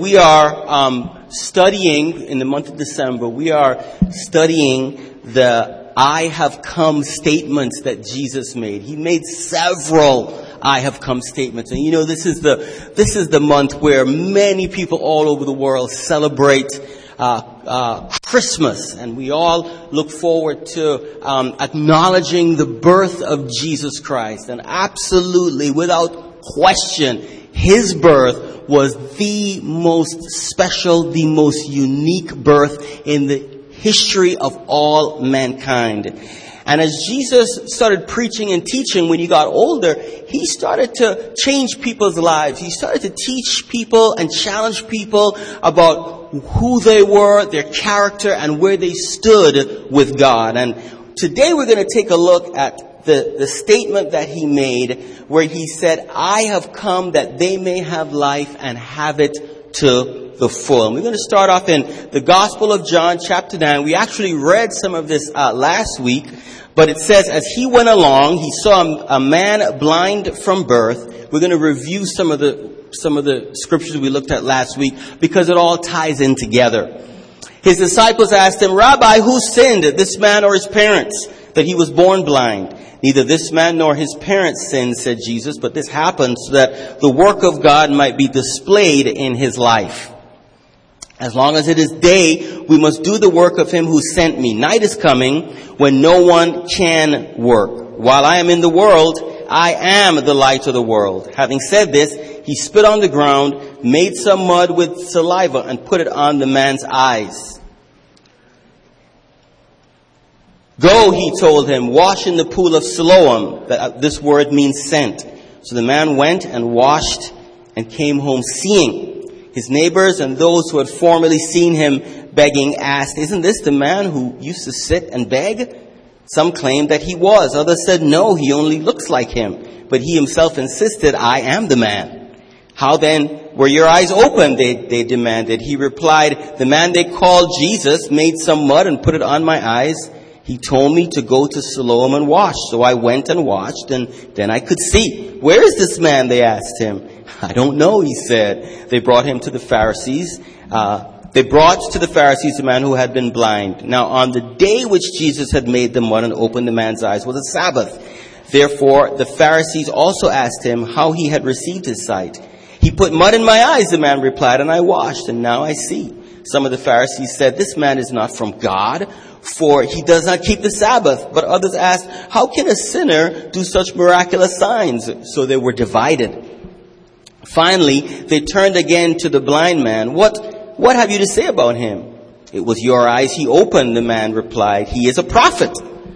we are studying, in the month of December, we are studying the I have come statements that Jesus made. He made several I have come statements. And you know, this is the month where many people all over the world celebrate Christmas, and we all look forward to acknowledging the birth of Jesus Christ. And absolutely, without question, His birth was the most special, the most unique birth in the history of all mankind. And as Jesus started preaching and teaching when He got older, He started to change people's lives. He started to teach people and challenge people about who they were, their character, and where they stood with God. And today we're going to take a look at the statement that He made where He said, I have come that they may have life and have it to the full. And we're going to start off in the Gospel of John, chapter 9. We actually read some of this last week, but it says, as He went along, He saw a man blind from birth. We're going to review some of the scriptures we looked at last week because it all ties in together. His disciples asked Him, Rabbi, who sinned, this man or his parents, that he was born blind? Neither this man nor his parents sinned, said Jesus, but this happened so that the work of God might be displayed in his life. As long as it is day, we must do the work of Him who sent me. Night is coming when no one can work. While I am in the world, I am the light of the world. Having said this, He spit on the ground, made some mud with saliva, and put it on the man's eyes. Go, He told him, wash in the pool of Siloam. This word means sent. So the man went and washed and came home seeing. His neighbors and those who had formerly seen him begging asked, isn't this the man who used to sit and beg? Some claimed that he was. Others said, no, he only looks like him. But he himself insisted, I am the man. How then were your eyes opened? They demanded. He replied, the man they called Jesus made some mud and put it on my eyes. He told me to go to Siloam and wash. So I went and washed, and then I could see. Where is this man? They asked him. I don't know, he said. They brought him to the Pharisees. They brought to the Pharisees a man who had been blind. Now on the day which Jesus had made the mud and opened the man's eyes was a Sabbath. Therefore the Pharisees also asked him how he had received his sight. He put mud in my eyes, the man replied, and I washed, and now I see. Some of the Pharisees said, this man is not from God, for he does not keep the Sabbath. But others asked, how can a sinner do such miraculous signs? So they were divided. Finally, they turned again to the blind man. What have you to say about him? It was your eyes he opened, the man replied. He is a prophet.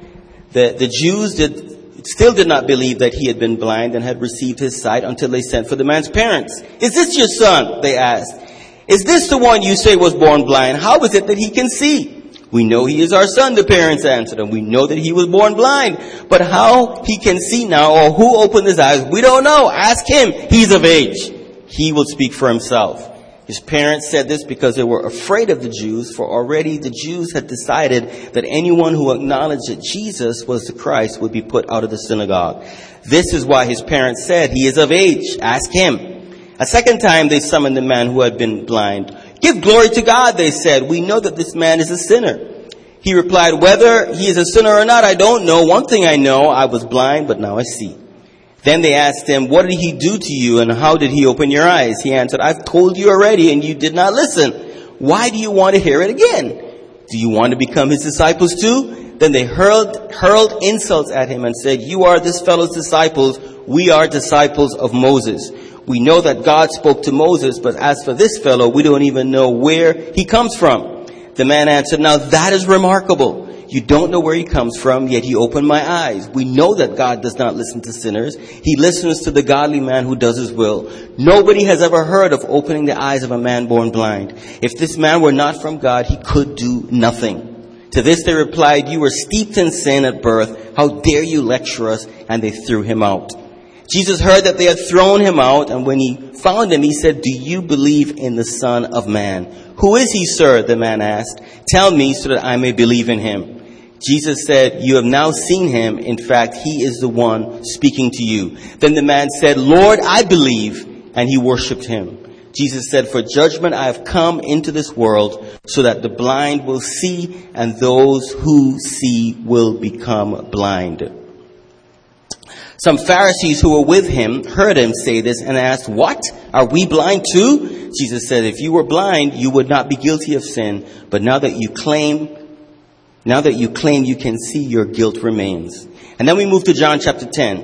The Jews still did not believe that he had been blind and had received his sight until they sent for the man's parents. Is this your son? They asked. Is this the one you say was born blind? How is it that he can see? We know he is our son, the parents answered, and we know that he was born blind. But how he can see now, or who opened his eyes, we don't know. Ask him. He's of age. He will speak for himself. His parents said this because they were afraid of the Jews, for already the Jews had decided that anyone who acknowledged that Jesus was the Christ would be put out of the synagogue. This is why his parents said, he is of age. Ask him. A second time they summoned the man who had been blind. Give glory to God, they said. We know that this man is a sinner. He replied, whether he is a sinner or not, I don't know. One thing I know, I was blind, but now I see. Then they asked him, what did he do to you and how did he open your eyes? He answered, I've told you already and you did not listen. Why do you want to hear it again? Do you want to become his disciples too? Then they hurled insults at him and said, you are this fellow's disciples. We are disciples of Moses. We know that God spoke to Moses, but as for this fellow, we don't even know where he comes from. The man answered, now that is remarkable. You don't know where he comes from, yet he opened my eyes. We know that God does not listen to sinners. He listens to the godly man who does his will. Nobody has ever heard of opening the eyes of a man born blind. If this man were not from God, he could do nothing. To this they replied, you were steeped in sin at birth. How dare you lecture us? And they threw him out. Jesus heard that they had thrown him out, and when he found him, he said, do you believe in the Son of Man? Who is he, sir? The man asked. Tell me so that I may believe in him. Jesus said, you have now seen him. In fact, he is the one speaking to you. Then the man said, Lord, I believe. And he worshipped him. Jesus said, "For judgment I have come into this world, so that the blind will see, and those who see will become blind." Some Pharisees who were with him heard him say this and asked, "What? Are we blind too?" Jesus said, "If you were blind, you would not be guilty of sin. But now that you claim you can see, your guilt remains." And then we move to John chapter 10.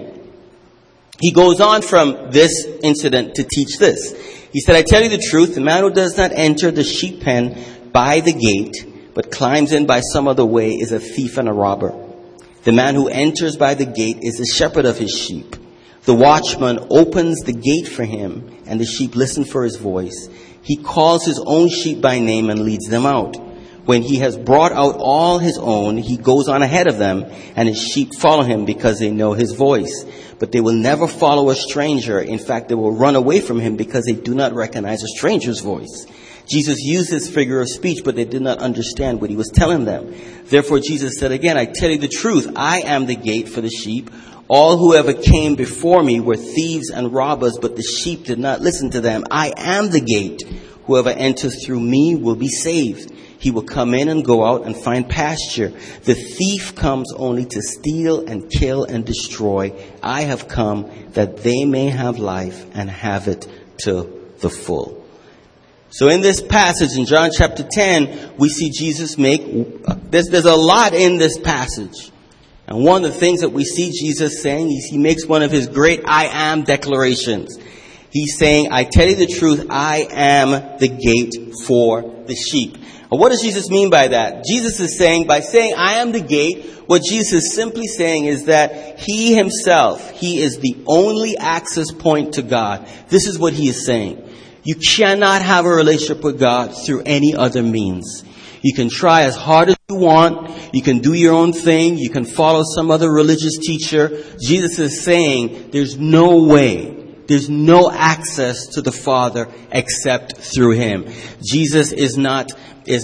He goes on from this incident to teach this. He said, "I tell you the truth, the man who does not enter the sheep pen by the gate, but climbs in by some other way, is a thief and a robber. The man who enters by the gate is the shepherd of his sheep. The watchman opens the gate for him, and the sheep listen for his voice. He calls his own sheep by name and leads them out. When he has brought out all his own, he goes on ahead of them, and his sheep follow him because they know his voice. But they will never follow a stranger. In fact, they will run away from him because they do not recognize a stranger's voice." Jesus used this figure of speech, but they did not understand what he was telling them. Therefore, Jesus said again, "I tell you the truth, I am the gate for the sheep. All who ever came before me were thieves and robbers, but the sheep did not listen to them. I am the gate. Whoever enters through me will be saved. He will come in and go out and find pasture. The thief comes only to steal and kill and destroy. I have come that they may have life and have it to the full." So in this passage in John chapter 10, we see Jesus make, there's a lot in this passage. And one of the things that we see Jesus saying is he makes one of his great I am declarations. He's saying, "I tell you the truth, I am the gate for the sheep." And what does Jesus mean by that? Jesus is saying, by saying I am the gate, what Jesus is simply saying is that he himself, he is the only access point to God. This is what he is saying. You cannot have a relationship with God through any other means. You can try as hard as you want. You can do your own thing. You can follow some other religious teacher. Jesus is saying there's no way. There's no access to the Father except through him. Jesus is not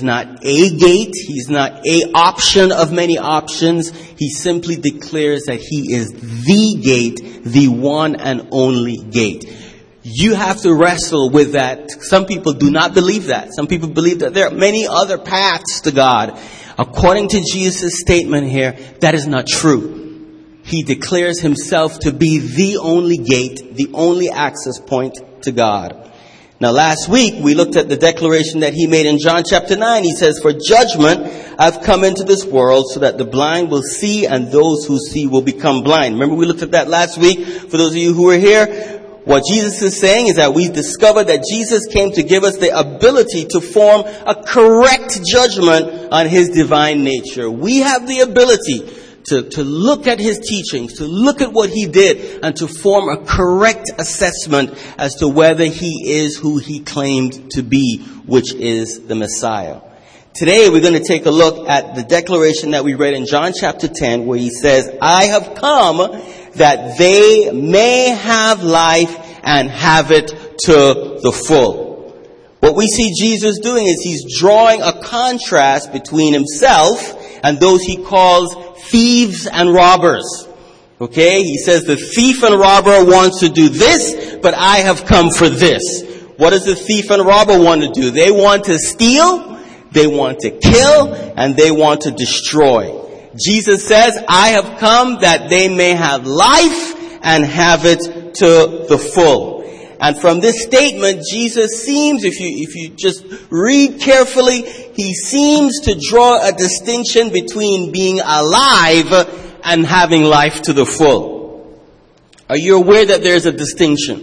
a gate. He's not a option of many options. He simply declares that he is the gate, the one and only gate. You have to wrestle with that. Some people do not believe that. Some people believe that there are many other paths to God. According to Jesus' statement here, that is not true. He declares himself to be the only gate, the only access point to God. Now last week we looked at the declaration that he made in John chapter 9. He says, "For judgment I've come into this world so that the blind will see and those who see will become blind." Remember we looked at that last week? For those of you who were here, what Jesus is saying is that we discovered that Jesus came to give us the ability to form a correct judgment on his divine nature. We have the ability to look at his teachings, to look at what he did, and to form a correct assessment as to whether he is who he claimed to be, which is the Messiah. Today we're going to take a look at the declaration that we read in John chapter 10, where he says, "I have come that they may have life and have it to the full." What we see Jesus doing is he's drawing a contrast between himself and those he calls thieves and robbers. Okay? He says the thief and robber wants to do this, but I have come for this. What does the thief and robber want to do? They want to steal, they want to kill, and they want to destroy. Jesus says, "I have come that they may have life and have it to the full." And from this statement, Jesus seems, if you just read carefully, he seems to draw a distinction between being alive and having life to the full. Are you aware that there's a distinction?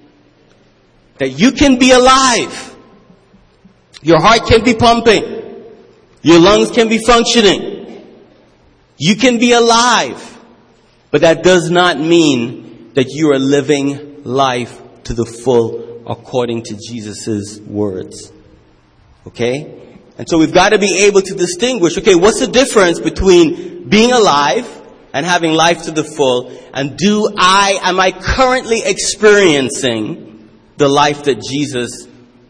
That you can be alive. Your heart can be pumping. Your lungs can be functioning. You can be alive. But that does not mean that you are living life to the full according to Jesus' words. Okay? And so we've got to be able to distinguish, okay, what's the difference between being alive and having life to the full, and am I currently experiencing the life that Jesus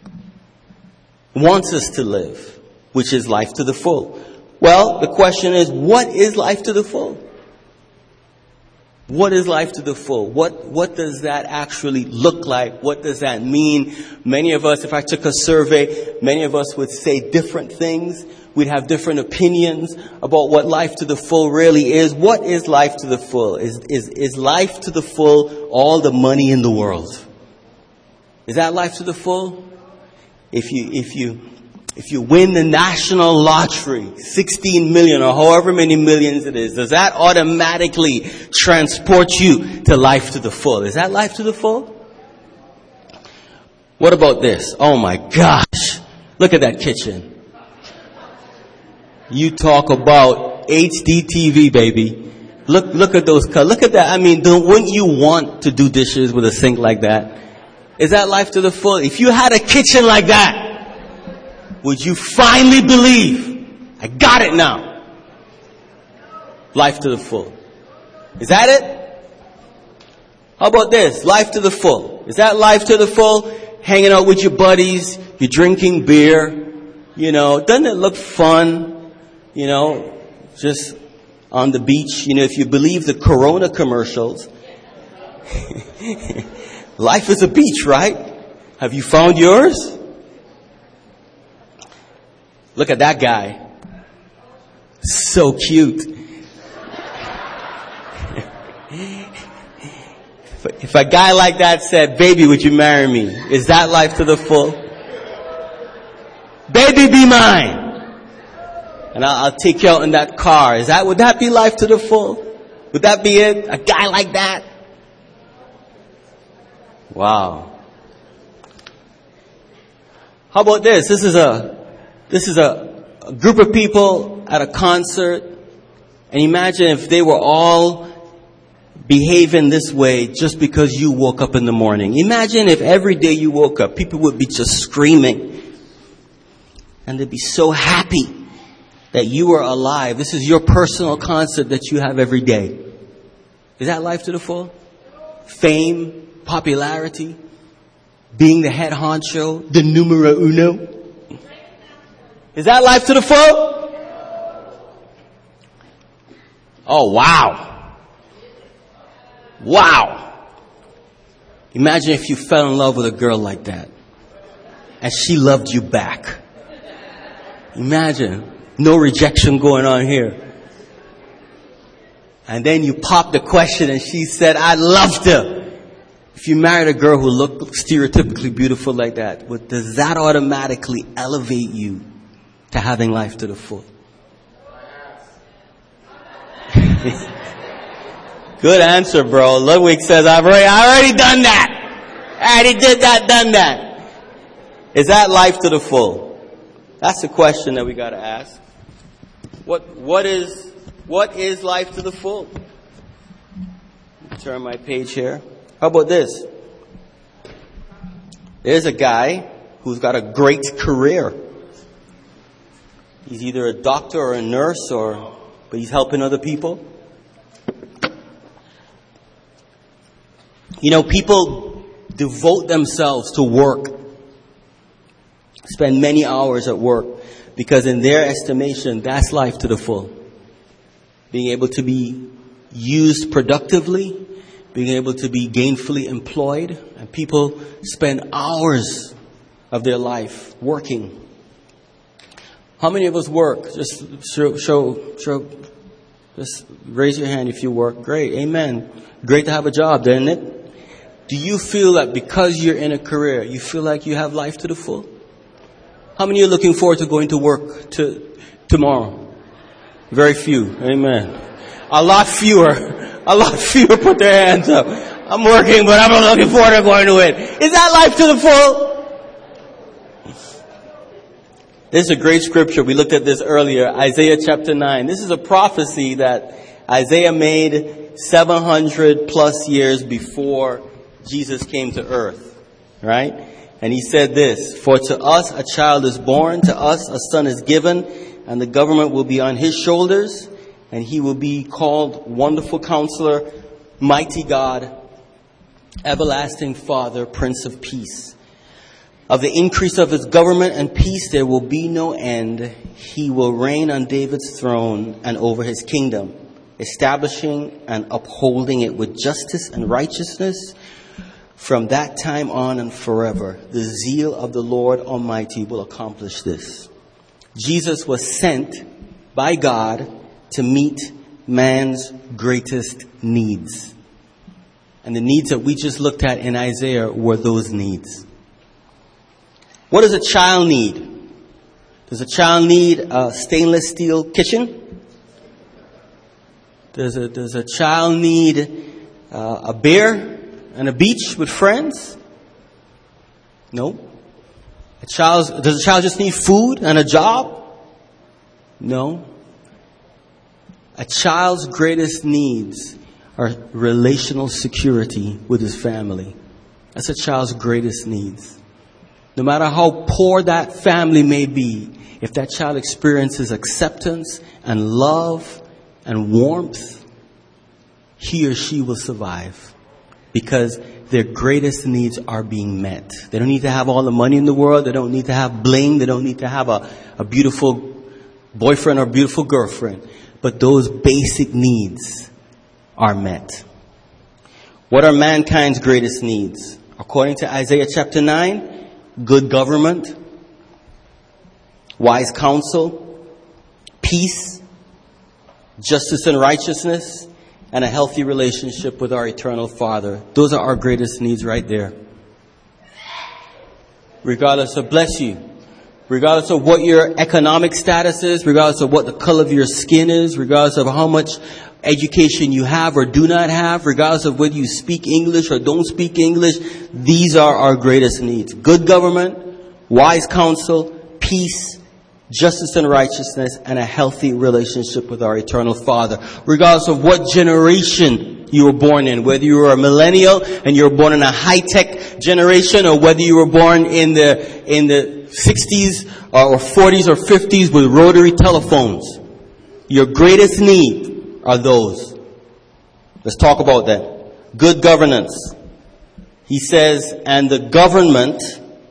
wants us to live, which is life to the full? Well, the question is, what is life to the full? What is life to the full? What does that actually look like? What does that mean? Many of us, if I took a survey, many of us would say different things. We'd have different opinions about what life to the full really is. What is life to the full? Is life to the full all the money in the world? Is that life to the full? If you win the national lottery, 16 million or however many millions it is, does that automatically transport you to life to the full? Is that life to the full? What about this? Oh my gosh. Look at that kitchen. You talk about HD TV, baby. Look at those colors. Look at that. I mean, wouldn't you want to do dishes with a sink like that? Is that life to the full? If you had a kitchen like that, would you finally believe, I got it now? Life to the full. Is that it? How about this? Life to the full. Is that life to the full? Hanging out with your buddies, you're drinking beer, doesn't it look fun? Just on the beach, if you believe the Corona commercials, life is a beach, right? Have you found yours? Look at that guy. So cute. If a guy like that said, baby, would you marry me? Is that life to the full? Baby, be mine. And I'll take you out in that car. Would that be life to the full? Would that be it? A guy like that? Wow. How about this? This is a group of people at a concert. And imagine if they were all behaving this way just because you woke up in the morning. Imagine if every day you woke up, people would be just screaming. And they'd be so happy that you are alive. This is your personal concert that you have every day. Is that life to the full? Fame, popularity, being the head honcho, the numero uno. Is that life to the full? Oh, wow. Wow. Imagine if you fell in love with a girl like that and she loved you back. Imagine. No rejection going on here. And then you pop the question and she said, I loved her. If you married a girl who looked stereotypically beautiful like that, does that automatically elevate you to having life to the full? Good answer, bro. Ludwig says, I already done that. I already did that, done that. Is that life to the full? That's the question that we got to ask. What is life to the full? Turn my page here. How about this? There's a guy who's got a great career. He's either a doctor or a nurse, but he's helping other people. People devote themselves to work, spend many hours at work, because in their estimation, that's life to the full. Being able to be used productively, being able to be gainfully employed, and people spend hours of their life working. How many of us work? Just show. Just raise your hand if you work. Great, amen. Great to have a job, isn't it? Do you feel that because you're in a career, you feel like you have life to the full? How many are looking forward to going to work tomorrow? Very few. Amen. A lot fewer put their hands up. I'm working, but I'm not looking forward to going to it. Is that life to the full? This is a great scripture. We looked at this earlier. Isaiah chapter 9. This is a prophecy that Isaiah made 700 plus years before Jesus came to earth. Right? And he said this, for to us a child is born, to us a son is given, and the government will be on his shoulders, and he will be called Wonderful Counselor, Mighty God, Everlasting Father, Prince of Peace. Of the increase of his government and peace there will be no end. He will reign on David's throne and over his kingdom, establishing and upholding it with justice and righteousness from that time on and forever. The zeal of the Lord Almighty will accomplish this. Jesus was sent by God to meet man's greatest needs. And the needs that we just looked at in Isaiah were those needs. What does a child need? Does a child need a stainless steel kitchen? Does a child need a beer and a beach with friends? No. Does a child just need food and a job? No. A child's greatest needs are relational security with his family. That's a child's greatest needs. No matter how poor that family may be, if that child experiences acceptance and love and warmth, he or she will survive because their greatest needs are being met. They don't need to have all the money in the world. They don't need to have bling. They don't need to have a beautiful boyfriend or beautiful girlfriend. But those basic needs are met. What are mankind's greatest needs? According to Isaiah chapter 9, good government, wise counsel, peace, justice and righteousness, and a healthy relationship with our eternal Father. Those are our greatest needs right there. Regardless of, bless you, regardless of what your economic status is, regardless of what the color of your skin is, regardless of how much education you have or do not have, regardless of whether you speak English or don't speak English, these are our greatest needs. Good government, wise counsel, peace, justice and righteousness, and a healthy relationship with our eternal Father. Regardless of what generation you were born in, whether you were a millennial and you were born in a high-tech generation, or whether you were born in the 60s or 40s or 50s with rotary telephones. Your greatest need are those. Let's talk about that. Good governance. He says, and the government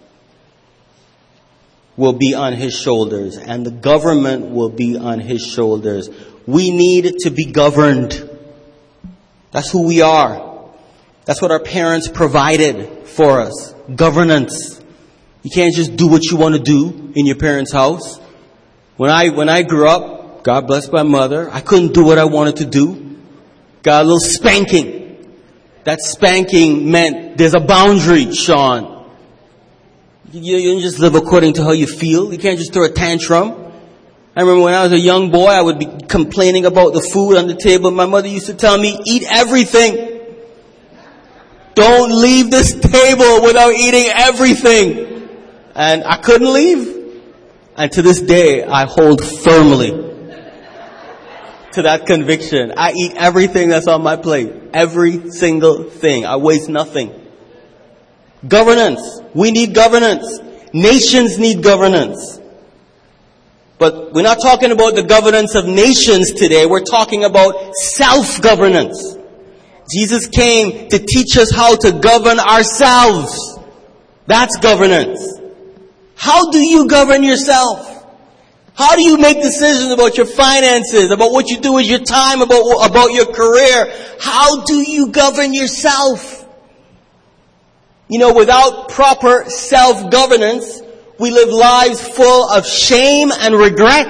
will be on his shoulders. And the government will be on his shoulders. We need to be governed. That's who we are. That's what our parents provided for us. Governance. You can't just do what you want to do in your parents' house. When I grew up, God bless my mother, I couldn't do what I wanted to do. Got a little spanking. That spanking meant there's a boundary, Sean. You don't just live according to how you feel. You can't just throw a tantrum. I remember when I was a young boy, I would be complaining about the food on the table. My mother used to tell me, eat everything. Don't leave this table without eating everything. And I couldn't leave. And to this day, I hold firmly to that conviction. I eat everything that's on my plate. Every single thing. I waste nothing. Governance. We need governance. Nations need governance. But we're not talking about the governance of nations today. We're talking about self-governance. Jesus came to teach us how to govern ourselves. That's governance. How do you govern yourself? How do you make decisions about your finances, about what you do with your time, about your career? How do you govern yourself? You know, without proper self-governance, we live lives full of shame and regret.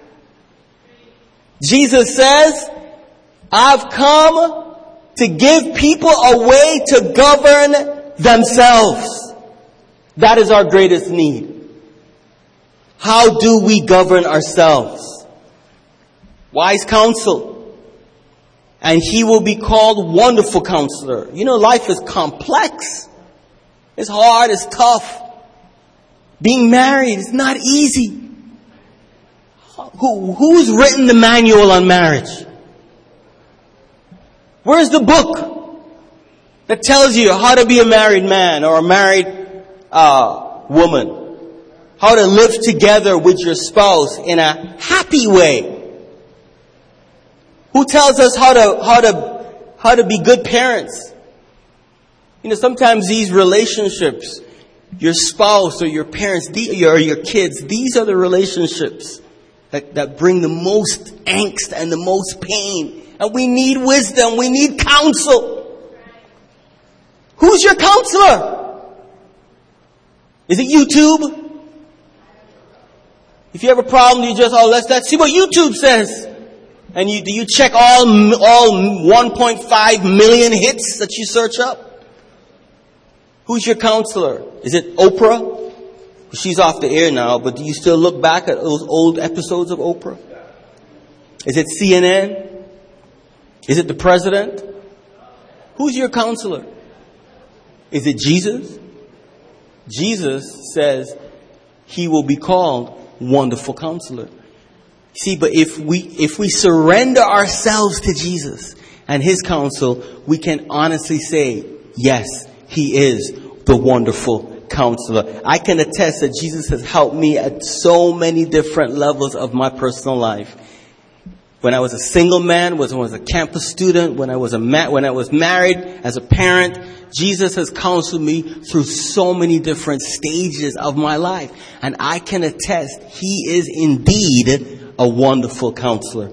Jesus says, I've come to give people a way to govern themselves. That is our greatest need. How do we govern ourselves? Wise counsel. And he will be called Wonderful Counselor. You know, life is complex. It's hard, it's tough. Being married is not easy. Who's written the manual on marriage? Where's the book that tells you how to be a married man or a married woman? How to live together with your spouse in a happy way? Who tells us how to be good parents? You know, sometimes these relationships, your spouse or your parents, or your kids, these are the relationships that bring the most angst and the most pain And we need wisdom. We need counsel. Who's your counselor? Is it YouTube? If you have a problem, you just, let's see what YouTube says. And do you check all 1.5 million hits that you search up? Who's your counselor? Is it Oprah? She's off the air now, but do you still look back at those old episodes of Oprah? Is it CNN? Is it the president? Who's your counselor? Is it Jesus? Jesus says he will be called Wonderful Counselor. See, but if we surrender ourselves to Jesus and his counsel, we can honestly say, yes, he is the Wonderful Counselor. I can attest that Jesus has helped me at so many different levels of my personal life. When I was a single man, when I was a campus student, when I was married, as a parent, Jesus has counseled me through so many different stages of my life. And I can attest, he is indeed a wonderful counselor.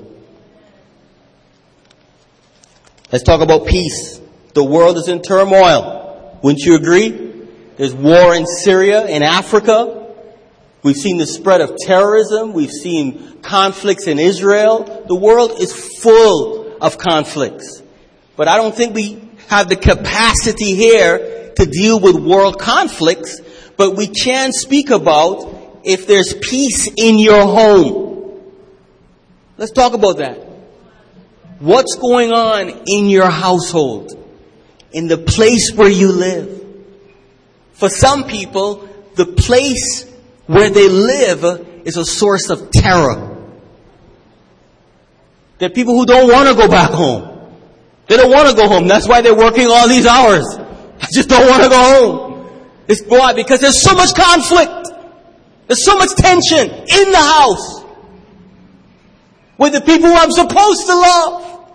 Let's talk about peace. The world is in turmoil. Wouldn't you agree? There's war in Syria, in Africa. We've seen the spread of terrorism. We've seen conflicts in Israel. The world is full of conflicts. But I don't think we have the capacity here to deal with world conflicts. But we can speak about if there's peace in your home. Let's talk about that. What's going on in your household? In the place where you live? For some people, the place where they live is a source of terror. There are people who don't want to go back home. They don't want to go home. That's why they're working all these hours. I just don't want to go home. It's why? Because there's so much conflict. There's so much tension in the house with the people who I'm supposed to love.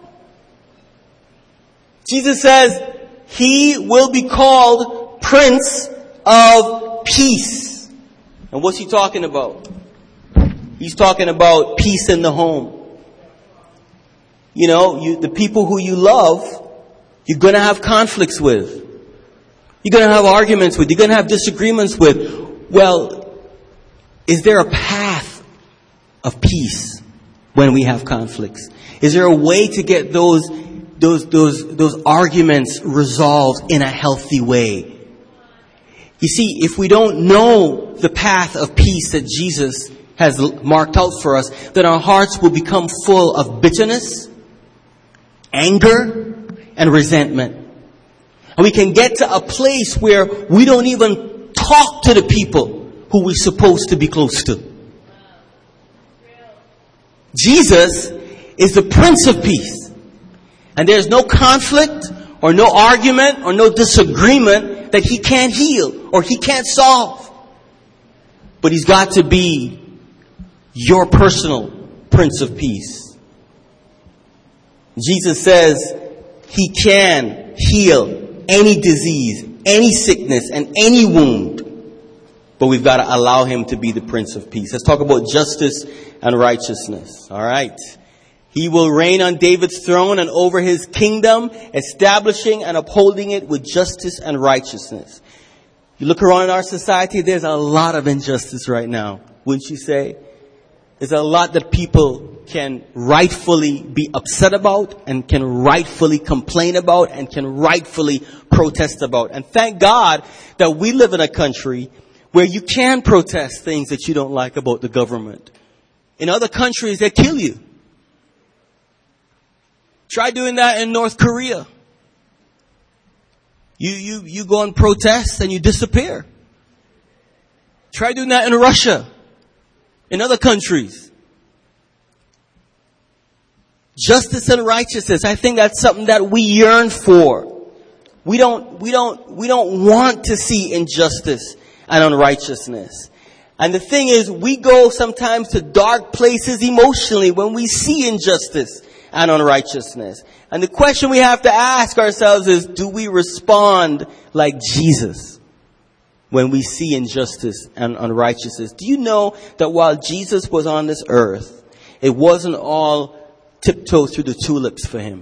Jesus says he will be called Prince of Peace. And what's he talking about? He's talking about peace in the home. You know, the people who you love, you're going to have conflicts with. You're going to have arguments with. You're going to have disagreements with. Well, is there a path of peace when we have conflicts? Is there a way to get those arguments resolved in a healthy way? You see, if we don't know the path of peace that Jesus has marked out for us, then our hearts will become full of bitterness, anger, and resentment. And we can get to a place where we don't even talk to the people who we're supposed to be close to. Jesus is the Prince of Peace. And there's no conflict or no argument or no disagreement that he can't heal or he can't solve. But he's got to be your personal Prince of Peace. Jesus says he can heal any disease, any sickness, and any wound. But we've got to allow him to be the Prince of Peace. Let's talk about justice and righteousness. All right. He will reign on David's throne and over his kingdom, establishing and upholding it with justice and righteousness. You look around in our society, there's a lot of injustice right now. Wouldn't you say? There's a lot that people can rightfully be upset about and can rightfully complain about and can rightfully protest about. And thank God that we live in a country where you can protest things that you don't like about the government. In other countries, they kill you. Try doing that in North Korea. You go and protest and you disappear. Try doing that in Russia. In other countries. Justice and righteousness. I think that's something that we yearn for. We don't want to see injustice and unrighteousness. And the thing is, we go sometimes to dark places emotionally when we see injustice and unrighteousness. And the question we have to ask ourselves is, do we respond like Jesus when we see injustice and unrighteousness? Do you know that while Jesus was on this earth, it wasn't all tiptoe through the tulips for him.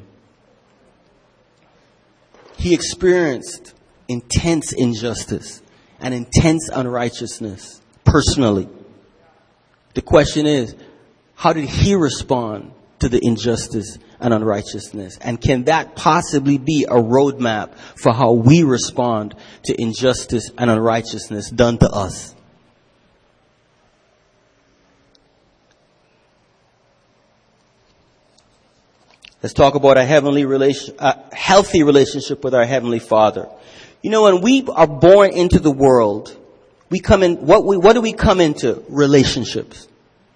He experienced intense injustice and intense unrighteousness personally. The question is, how did he respond to the injustice and unrighteousness? And can that possibly be a roadmap for how we respond to injustice and unrighteousness done to us? Let's talk about a healthy relationship with our Heavenly Father. You know, when we are born into the world, we come in, what do we come into? Relationships.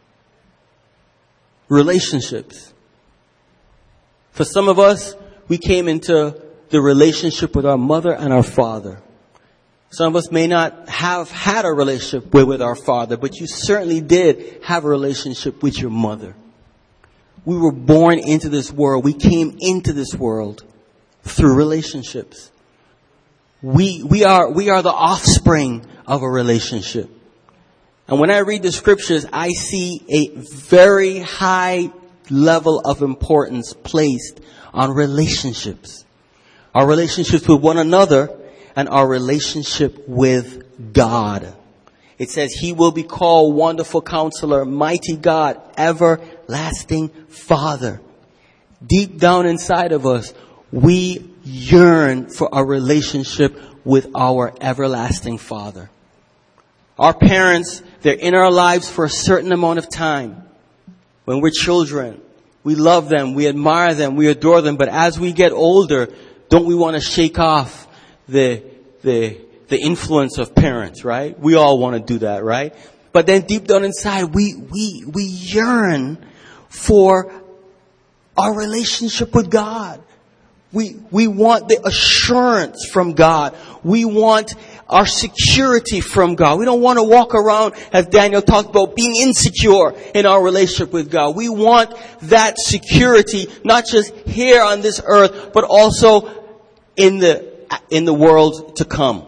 Relationships. For some of us, we came into the relationship with our mother and our father. Some of us may not have had a relationship with our father, but you certainly did have a relationship with your mother. We were born into this world. We came into this world through relationships. We are the offspring of a relationship. And when I read the scriptures, I see a very high level of importance placed on relationships. Our relationships with one another and our relationship with God. It says he will be called Wonderful Counselor, Mighty God, Everlasting Father. Deep down inside of us, we yearn for a relationship with our everlasting Father. Our parents, they're in our lives for a certain amount of time. When we're children, we love them, we admire them, we adore them. But as we get older, don't we want to shake off the influence of parents, right? We all want to do that, right? But then deep down inside, we yearn for our relationship with God. We want the assurance from God. We want our security from God. We don't want to walk around, as Daniel talked about, being insecure in our relationship with God. We want that security, not just here on this earth, but also in the world to come.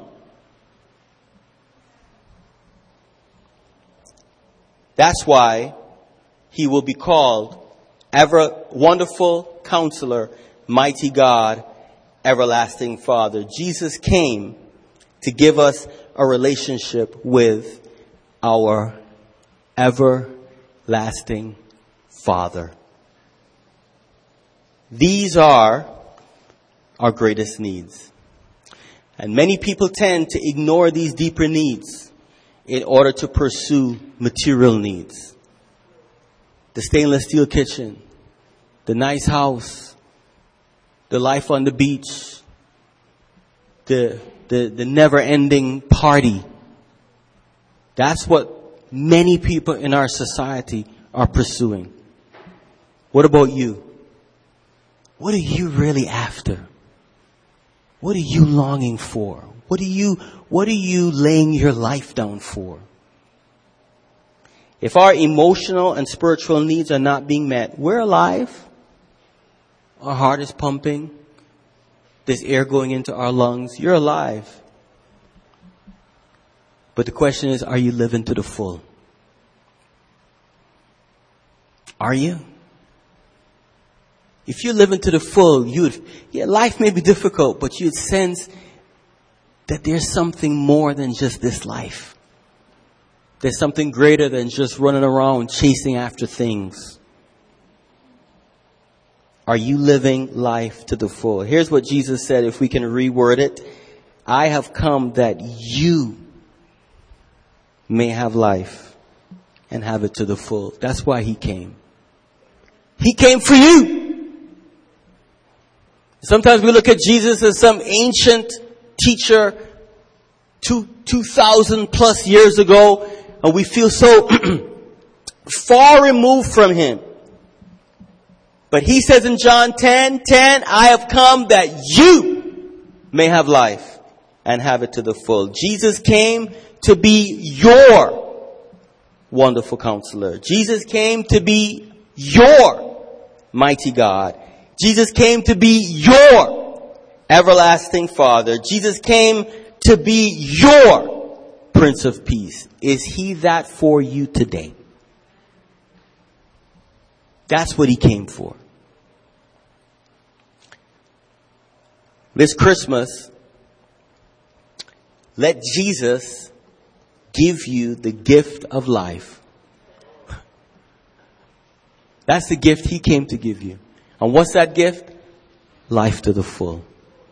That's why he will be called Wonderful Counselor, Mighty God, Everlasting Father. Jesus came to give us a relationship with our everlasting Father. These are our greatest needs. And many people tend to ignore these deeper needs in order to pursue material needs. The stainless steel kitchen, the nice house, the life on the beach, the never-ending party. That's what many people in our society are pursuing. What about you? What are you really after? What are you longing for? What are you laying your life down for? If our emotional and spiritual needs are not being met, we're alive. Our heart is pumping. There's air going into our lungs. You're alive. But the question is, are you living to the full? Are you? If you're living to the full, life may be difficult, but you'd sense that there's something more than just this life. There's something greater than just running around chasing after things. Are you living life to the full? Here's what Jesus said, if we can reword it. I have come that you may have life and have it to the full. That's why he came. He came for you. Sometimes we look at Jesus as some ancient teacher 2,000 plus years ago, and we feel so far removed from him. But he says in John 10:10, I have come that you may have life and have it to the full. Jesus came to be your wonderful counselor. Jesus came to be your mighty God. Jesus came to be your everlasting Father. Jesus came to be your Prince of Peace. Is he that for you today? That's what he came for. This Christmas, let Jesus give you the gift of life. That's the gift He came to give you. And what's that gift? Life to the full.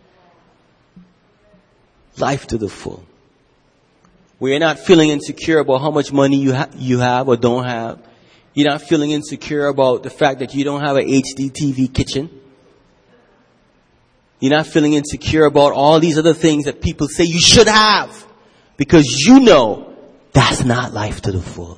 Life to the full. Where you're not feeling insecure about how much money you have or don't have. You're not feeling insecure about the fact that you don't have an HD TV kitchen. You're not feeling insecure about all these other things that people say you should have. Because you know that's not life to the full.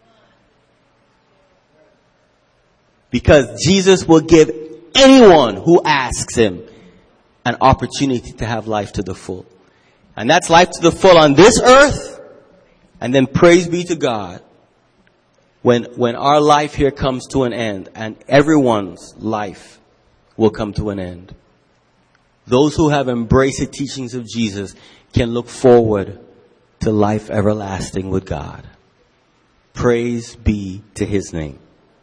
Because Jesus will give anyone who asks Him an opportunity to have life to the full. And that's life to the full on this earth. And then praise be to God when our life here comes to an end and everyone's life will come to an end. Those who have embraced the teachings of Jesus can look forward to life everlasting with God. Praise be to His name.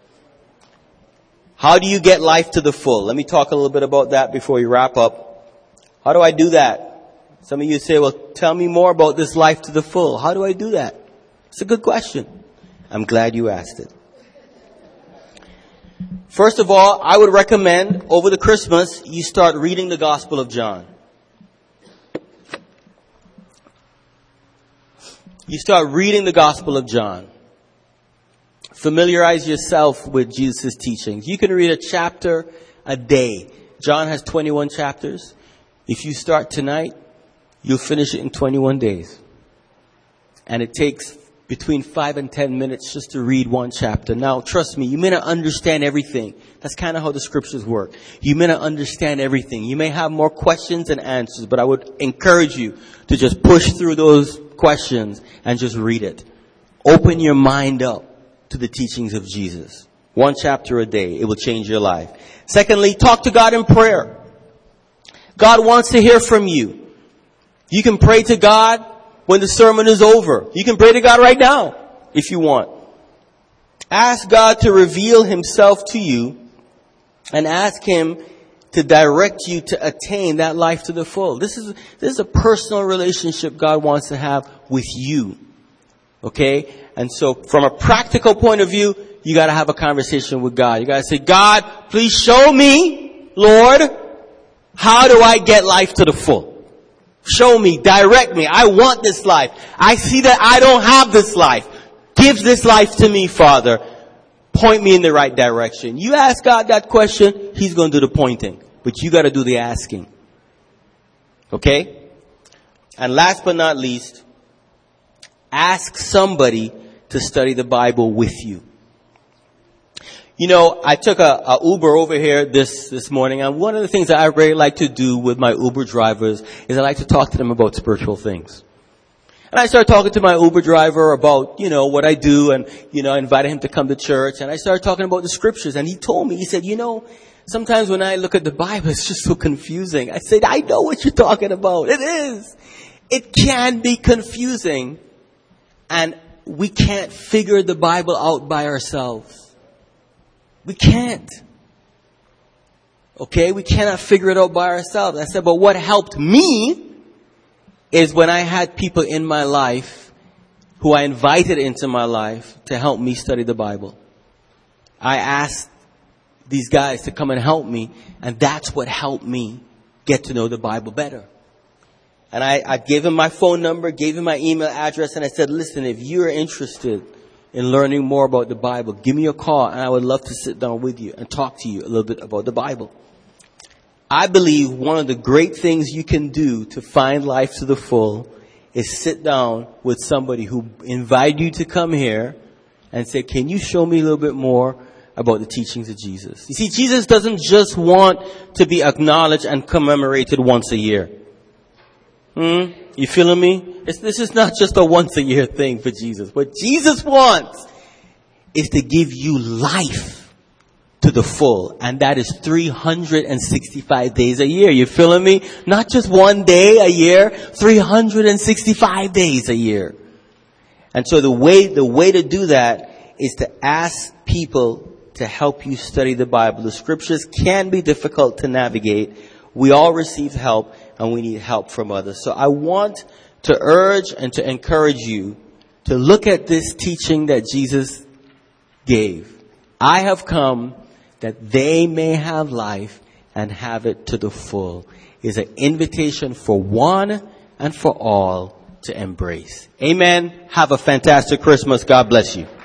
How do you get life to the full? Let me talk a little bit about that before we wrap up. How do I do that? Some of you say, well, tell me more about this life to the full. How do I do that? It's a good question. I'm glad you asked it. First of all, I would recommend over the Christmas, you start reading the Gospel of John. You start reading the Gospel of John. Familiarize yourself with Jesus' teachings. You can read a chapter a day. John has 21 chapters. If you start tonight, you'll finish it in 21 days. And it takes between 5 and 10 minutes just to read one chapter. Now, trust me, you may not understand everything. That's kind of how the scriptures work. You may not understand everything. You may have more questions than answers, but I would encourage you to just push through those questions and just read it. Open your mind up to the teachings of Jesus. One chapter a day. It will change your life. Secondly, talk to God in prayer. God wants to hear from you. You can pray to God when the sermon is over. You can pray to God right now if you want. Ask God to reveal Himself to you and ask Him to direct you to attain that life to the full. This is a personal relationship God wants to have with you. Okay? And so from a practical point of view, you got to have a conversation with God. You got to say, God, please show me, Lord, how do I get life to the full? Show me, direct me. I want this life. I see that I don't have this life. Give this life to me, Father. Point me in the right direction. You ask God that question, He's going to do the pointing. But you got to do the asking. Okay? And last but not least, ask somebody to study the Bible with you. You know, I took a Uber over here this morning, and one of the things that I really like to do with my Uber drivers is I like to talk to them about spiritual things. And I started talking to my Uber driver about, what I do, and, I invited him to come to church, and I started talking about the scriptures, and he told me, he said, sometimes when I look at the Bible, it's just so confusing. I said, I know what you're talking about. It is. It can be confusing, and we can't figure the Bible out by ourselves. We can't. Okay? We cannot figure it out by ourselves. I said, but what helped me is when I had people in my life who I invited into my life to help me study the Bible. I asked these guys to come and help me, and that's what helped me get to know the Bible better. And I gave him my phone number, gave him my email address, and I said, listen, if you're interested in learning more about the Bible, give me a call, and I would love to sit down with you and talk to you a little bit about the Bible. I believe one of the great things you can do to find life to the full is sit down with somebody who invited you to come here and say, can you show me a little bit more about the teachings of Jesus? You see, Jesus doesn't just want to be acknowledged and commemorated once a year. You feeling me? This is not just a once a year thing for Jesus. What Jesus wants is to give you life to the full. And that is 365 days a year. You feeling me? Not just one day a year, 365 days a year. And so the way to do that is to ask people to help you study the Bible. The scriptures can be difficult to navigate We all receive help, and we need help from others. So I want to urge and to encourage you to look at this teaching that Jesus gave. I have come that they may have life and have it to the full. Is an invitation for one and for all to embrace. Amen. Have a fantastic Christmas. God bless you.